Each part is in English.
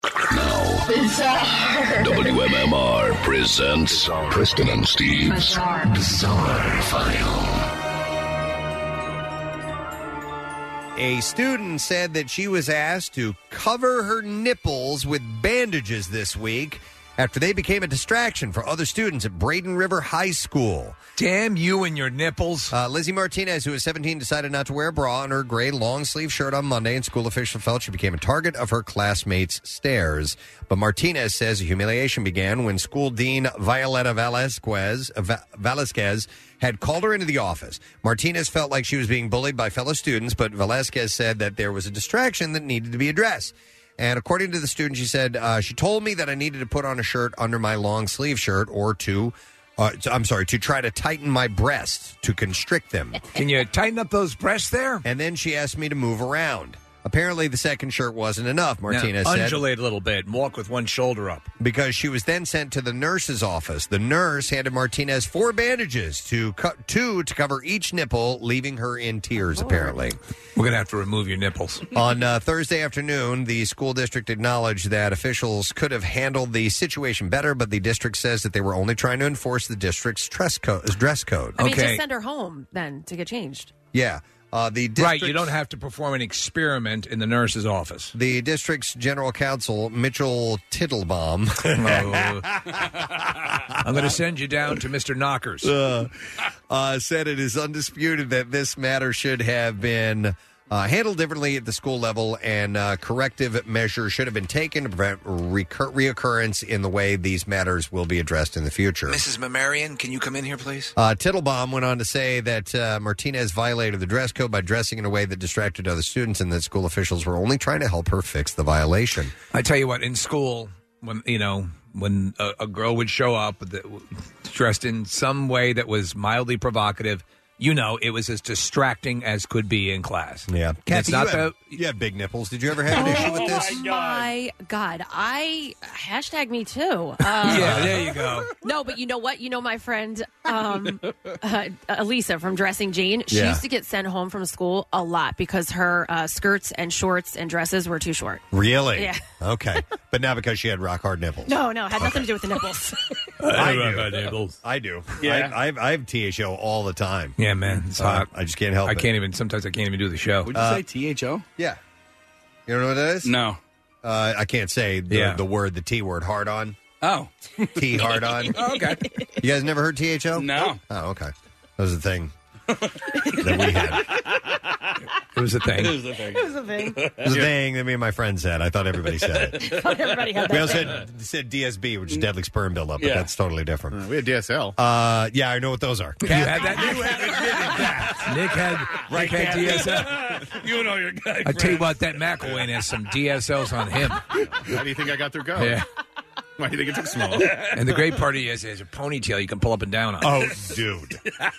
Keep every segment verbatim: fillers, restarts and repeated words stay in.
Now, Bizarre. W M M R presents Kristen and Steve's Bizarre, Bizarre File. A student said that she was asked to cover her nipples with bandages this week after they became a distraction for other students at Braden River High School. Damn you and your nipples. Uh, Lizzie Martinez, who was seventeen, decided not to wear a bra on her gray long-sleeve shirt on Monday, and school officials felt she became a target of her classmates' stares. But Martinez says the humiliation began when school dean Violeta Velasquez, uh, Velasquez had called her into the office. Martinez felt like she was being bullied by fellow students, but Velasquez said that there was a distraction that needed to be addressed. And according to the student, she said, uh, she told me that I needed to put on a shirt under my long sleeve shirt or to, uh, to, I'm sorry, to try to tighten my breasts, to constrict them. Can you tighten up those breasts there? And then she asked me to move around. Apparently, the second shirt wasn't enough, Martinez now, said. Undulate a little bit and walk with one shoulder up. Because she was then sent to the nurse's office. The nurse handed Martinez four bandages, to co- two to cover each nipple, leaving her in tears, apparently. We're going to have to remove your nipples. On uh, Thursday afternoon, the school district acknowledged that officials could have handled the situation better, but the district says that they were only trying to enforce the district's dress code. Dress code. I mean, just send her home then to get changed. Yeah. Uh, the right, you don't have to perform an experiment in the nurse's office. The district's general counsel, Mitchell Tittlebaum. oh. I'm going to send you down to Mister Knockers. Uh, uh, said it is undisputed that this matter should have been uh, handled differently at the school level, and uh, corrective measures should have been taken to prevent recur- reoccurrence in the way these matters will be addressed in the future. Missus Mamarian, can you come in here, please? Uh, Tittlebaum went on to say that uh, Martinez violated the dress code by dressing in a way that distracted other students, and that school officials were only trying to help her fix the violation. I tell you what, in school, when you know when a, a girl would show up that, dressed in some way that was mildly provocative, you know, it was as distracting as could be in class. Yeah. Kathy, not you, have, the, you have big nipples. Did you ever have an issue with this? Oh, my God. I, hashtag me too. Uh, yeah, there you go. No, but you know what? You know my friend um, uh, Elisa from Dressing Jane? She Yeah. used to get sent home from school a lot because her uh, skirts and shorts and dresses were too short. Really? Yeah. Okay. But not because she had rock hard nipples. No, no, it had nothing to do with the nipples. I rock do. hard nipples. I do. Yeah. I, I, I have T H O all the time. Yeah, man. It's Uh, hot. I just can't help I it. can't even, sometimes I can't even do the show. Would you Uh, say T H O? Yeah. You don't know what that is? No. Uh, I can't say the, Yeah. the word, the T word, hard on. Oh. T hard on. Oh, okay. You guys never heard T H O? No. Oh, okay. That was the thing that we had. It was a thing. It was the thing. It was a thing. It was a thing that me and my friend said. I thought everybody said it. Everybody had that. We also thing. said, said D S B, which is deadly sperm buildup, but Yeah. that's totally different. Uh, we had D S L. Uh, yeah, I know what those are. You had that? You had admitted that. Nick had, Right, Nick had Kathy? D S L. You and all your guys. I tell you what, that McElwain has some D S Ls on him. How do you think I got through go? Yeah. Why do you think it took small? And the great part is, is a ponytail you can pull up and down on. Oh, dude.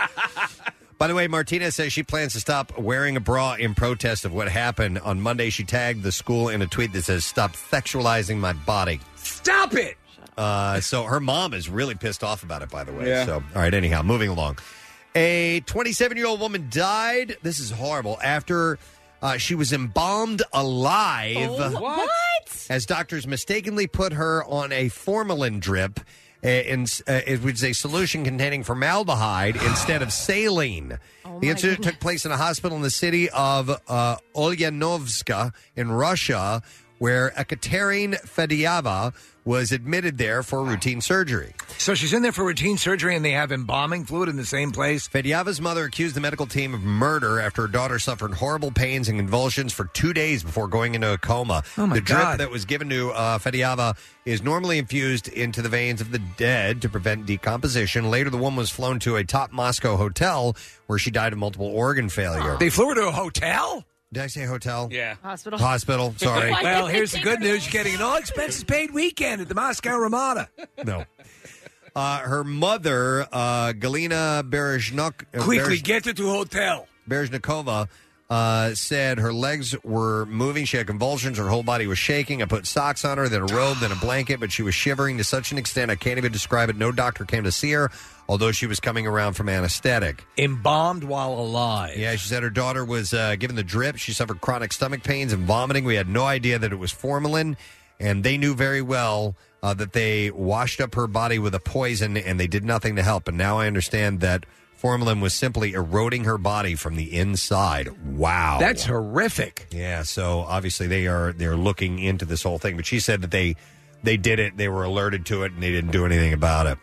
By the way, Martinez says she plans to stop wearing a bra in protest of what happened. On Monday, she tagged the school in a tweet that says, "Stop sexualizing my body." Stop it! Uh, so her mom is really pissed off about it, by the way. Yeah. So, all right, anyhow, moving along. A twenty-seven-year-old woman died. This is horrible. After uh, she was embalmed alive. Oh, what? As doctors mistakenly put her on a formalin drip. Uh, in, uh, it was a solution containing formaldehyde instead of saline. Oh the my incident goodness. took place in a hospital in the city of uh, Ulyanovska in Russia, where Ekaterina Fediava was admitted there for routine surgery. So she's in there for routine surgery and they have embalming fluid in the same place? Fediava's mother accused the medical team of murder after her daughter suffered horrible pains and convulsions for two days before going into a coma. Oh, my the drip God. that was given to uh, Fediava is normally infused into the veins of the dead to prevent decomposition. Later, the woman was flown to a top Moscow hotel where she died of multiple organ failure. They flew her to a hotel? Did I say hotel? Yeah. Hospital. Hospital, sorry. Why Well, did here's they the take good her news. You're getting an all-expenses paid weekend at the Moscow Ramada. No. Uh, her mother, uh, Galina Berezhnuk, uh, Quickly, Berezh- get her to a hotel. Berezhnikova uh, said her legs were moving. She had convulsions. Her whole body was shaking. I put socks on her, then a robe, then a blanket, but she was shivering to such an extent I can't even describe it. No doctor came to see her, although she was coming around from anesthetic. Embalmed while alive. Yeah, she said her daughter was uh, given the drip. She suffered chronic stomach pains and vomiting. We had no idea that it was formalin. and they knew very well uh, that they washed up her body with a poison, and they did nothing to help. And now I understand that formalin was simply eroding her body from the inside. Wow. That's horrific. Yeah, so obviously they are they're looking into this whole thing. But she said that they they did it, they were alerted to it, and they didn't do anything about it.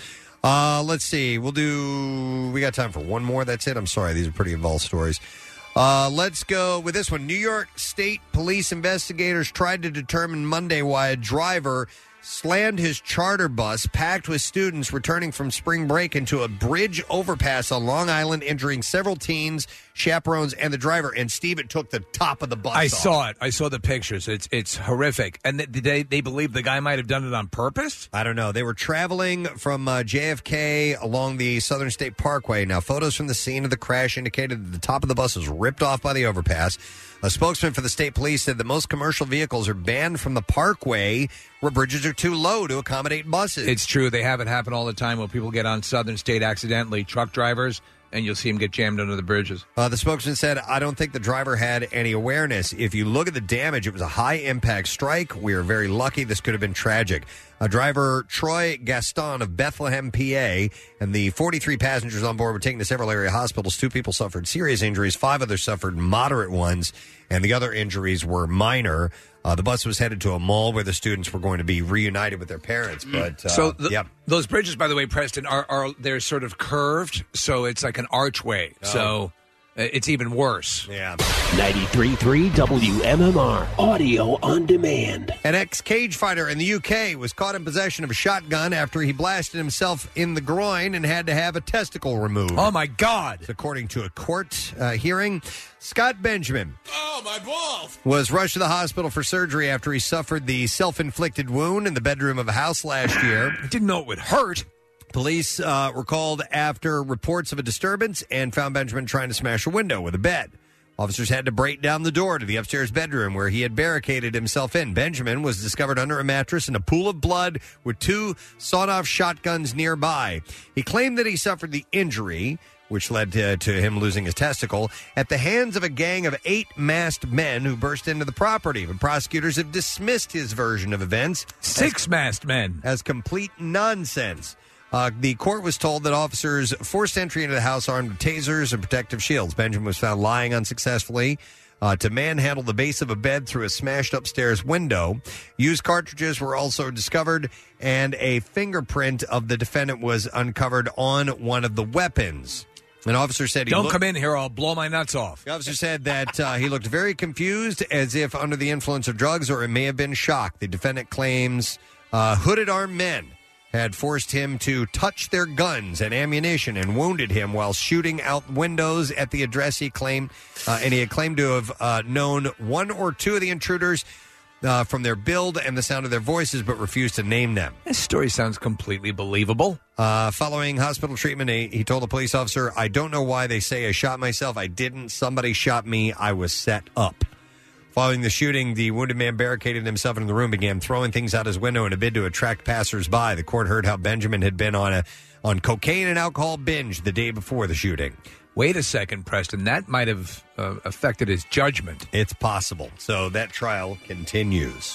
Uh, let's see. We'll do... We got time for one more. That's it. I'm sorry. These are pretty involved stories. Uh, let's go with this one. New York State police investigators tried to determine Monday why a driver slammed his charter bus packed with students returning from spring break into a bridge overpass on Long Island, injuring several teens, chaperones, and the driver. And Steve, it took the top of the bus I off. saw it. I saw the pictures. It's it's horrific. And th- did they, they believe the guy might have done it on purpose? I don't know. They were traveling from uh, J F K along the Southern State Parkway. Now, photos from the scene of the crash indicated that the top of the bus was ripped off by the overpass. A spokesman for the state police said that most commercial vehicles are banned from the parkway where bridges are too low to accommodate buses. It's true. They have it happen all the time when people get on Southern State accidentally, truck drivers, and you'll see them get jammed under the bridges. Uh, the spokesman said, I don't think the driver had any awareness. If you look at the damage, it was a high-impact strike. We are very lucky. This could have been tragic. A driver, Troy Gaston of Bethlehem, P A, and the forty-three passengers on board were taken to several area hospitals. Two people suffered serious injuries. Five others suffered moderate ones, and the other injuries were minor. Uh, the bus was headed to a mall where the students were going to be reunited with their parents. But uh, so the, yep. those bridges, by the way, Preston, are, are they're sort of curved, so it's like an archway. Oh. So uh, it's even worse. Yeah. ninety-three point three W M M R, audio on demand. An ex-cage fighter in the U K was caught in possession of a shotgun after he blasted himself in the groin and had to have a testicle removed. Oh, my God. According to a court uh, hearing, Scott Benjamin Oh, my balls! was rushed to the hospital for surgery after he suffered the self-inflicted wound in the bedroom of a house last year. I didn't know it would hurt. Police uh, were called after reports of a disturbance and found Benjamin trying to smash a window with a bed. Officers had to break down the door to the upstairs bedroom where he had barricaded himself in. Benjamin was discovered under a mattress in a pool of blood with two sawed-off shotguns nearby. He claimed that he suffered the injury, which led to, to him losing his testicle, at the hands of a gang of eight masked men who burst into the property. But prosecutors have dismissed his version of events. Six as, masked men. As complete nonsense. Uh, the court was told that officers forced entry into the house armed with tasers and protective shields. Benjamin was found lying unsuccessfully uh, to manhandle the base of a bed through a smashed upstairs window. Used cartridges were also discovered, and a fingerprint of the defendant was uncovered on one of the weapons. An officer said, he Don't looked, come in here, I'll blow my nuts off. The officer said that uh, he looked very confused, as if under the influence of drugs, or it may have been shock. The defendant claims uh, hooded armed men had forced him to touch their guns and ammunition and wounded him while shooting out windows at the address he claimed. Uh, and he had claimed to have uh, known one or two of the intruders uh, from their build and the sound of their voices, but refused to name them. This story sounds completely believable. Uh, following hospital treatment, he, he told the police officer, I don't know why they say I shot myself. I didn't. Somebody shot me. I was set up. Following the shooting, the wounded man barricaded himself in the room, began throwing things out his window in a bid to attract passersby. The court heard how Benjamin had been on a on cocaine and alcohol binge the day before the shooting. Wait a second, Preston. That might have uh, affected his judgment. It's possible. So that trial continues.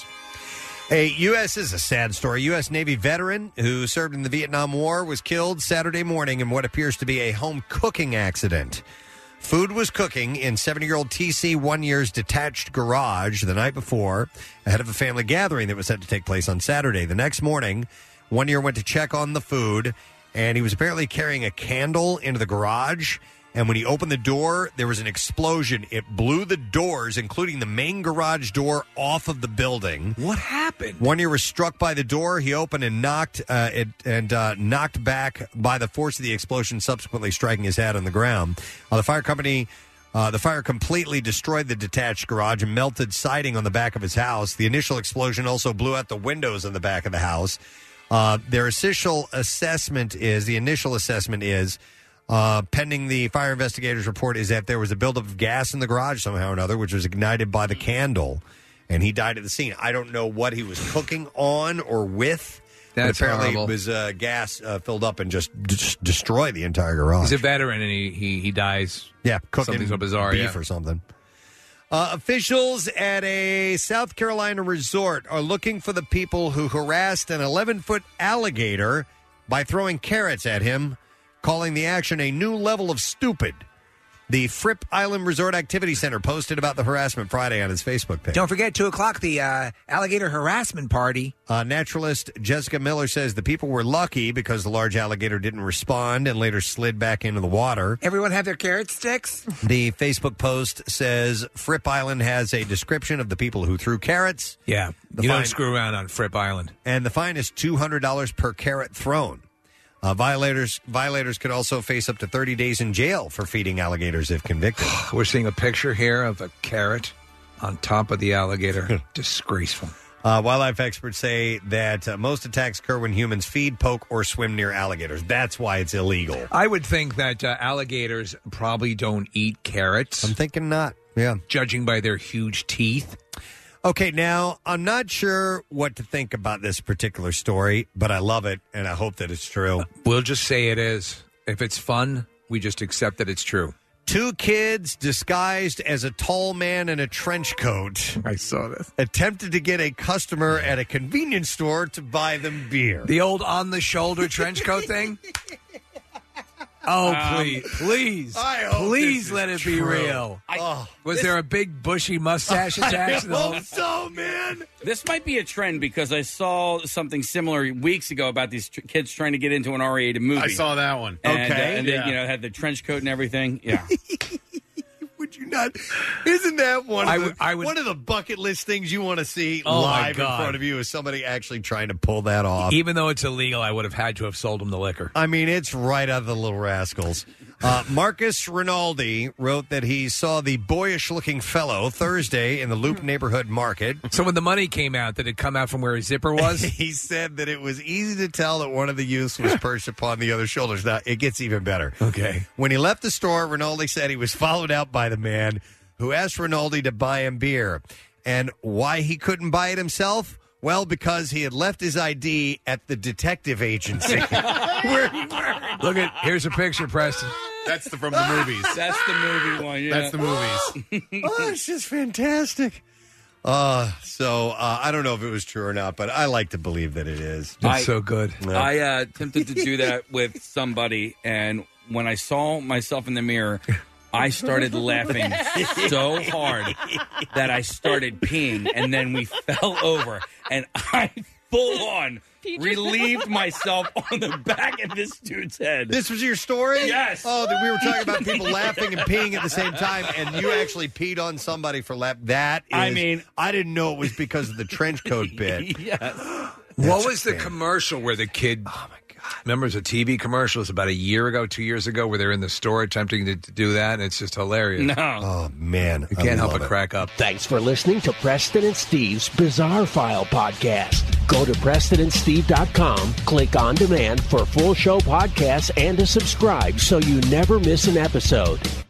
A U S is a sad story. U S Navy veteran who served in the Vietnam War was killed Saturday morning in what appears to be a home cooking accident. Food was cooking in seventy-year-old T C one year's detached garage the night before, ahead of a family gathering that was set to take place on Saturday. The next morning, one year went to check on the food, and he was apparently carrying a candle into the garage. And when he opened the door, there was an explosion. It blew the doors, including the main garage door, off of the building. What happened? One year was struck by the door. He opened and knocked uh, it and uh, knocked back by the force of the explosion, subsequently striking his head on the ground. Uh, the fire company, uh, the fire completely destroyed the detached garage and melted siding on the back of his house. The initial explosion also blew out the windows in the back of the house. Uh, their initial assessment is the initial assessment is. Uh, pending the fire investigators' report, is that there was a buildup of gas in the garage somehow or another, which was ignited by the candle, and he died at the scene. I don't know what he was cooking on or with. That's but apparently horrible. it was uh, gas uh, filled up and just d- destroyed the entire garage. He's a veteran, and he, he, he dies. Yeah, cooking something so bizarre, beef yeah. or something. Uh, officials at a South Carolina resort are looking for the people who harassed an eleven-foot alligator by throwing carrots at him, calling the action a new level of stupid. The Fripp Island Resort Activity Center posted about the harassment Friday on its Facebook page. Don't forget, two o'clock, the uh, alligator harassment party. Uh, naturalist Jessica Miller says the people were lucky because the large alligator didn't respond and later slid back into the water. Everyone have their carrot sticks? The Facebook post says Fripp Island has a description of the people who threw carrots. Yeah, The you fine- don't screw around on Fripp Island. And the fine is two hundred dollars per carrot thrown. Uh, violators violators could also face up to thirty days in jail for feeding alligators if convicted. We're seeing a picture here of a carrot on top of the alligator. Disgraceful. Uh, wildlife experts say that uh, most attacks occur when humans feed, poke, or swim near alligators. That's why it's illegal. I would think that uh, alligators probably don't eat carrots. I'm thinking not. Yeah. Judging by their huge teeth. Okay, now, I'm not sure what to think about this particular story, but I love it, and I hope that it's true. We'll just say it is. If it's fun, we just accept that it's true. Two kids disguised as a tall man in a trench coat. I saw this. Attempted to get a customer at a convenience store to buy them beer. The old on-the-shoulder trench coat thing? Oh, Um, please, please, I hope please this let is it be true. real. I- Oh, Was there a big bushy mustache attached to the whole? hope so, man. This might be a trend because I saw something similar weeks ago about these tr- kids trying to get into an R rated movie. I saw that one. And, Okay. uh, and they, Yeah. you know, had the trench coat and everything. Yeah. Would you not? Isn't that one of, I the, would- I would- one of the bucket list things you want to see Oh, my live in God. front of you? Is somebody actually trying to pull that off? Even though it's illegal, I would have had to have sold them the liquor. I mean, it's right out of the Little Rascals. Uh, Marcus Rinaldi wrote that he saw the boyish-looking fellow Thursday in the Loop neighborhood market. So when the money came out, did it come out from where his zipper was? He said that it was easy to tell that one of the youths was perched upon the other's shoulders. Now, it gets even better. Okay. When he left the store, Rinaldi said he was followed out by the man who asked Rinaldi to buy him beer. And why he couldn't buy it himself? Well, because he had left his I D at the detective agency. Where he worked. Look at, here's a picture, Preston. That's the, from the movies. That's the movie one. Yeah. That's the movies. Oh, it's just fantastic. Uh, so uh, I don't know if it was true or not, but I like to believe that it is. That's I- so good. I uh, attempted to do that with somebody, and when I saw myself in the mirror, I started laughing so hard that I started peeing, and then we fell over, and I full on relieved myself on the back of this dude's head. This was your story? Yes. Oh, that we were talking about people laughing and peeing at the same time, and you actually peed on somebody for laugh. That is, I mean- I didn't know it was because of the trench coat bit. Yes. What was the fan- commercial where the kid? Oh my God! Remember, it was a T V commercial. It was about a year ago, two years ago, where they're in the store attempting to, to do that, and it's just hilarious. No. Oh, man. You I can't help love but it. crack up. Thanks for listening to Preston and Steve's Bizarre File podcast. Go to preston and steve dot com, click on demand for full show podcasts and to subscribe so you never miss an episode.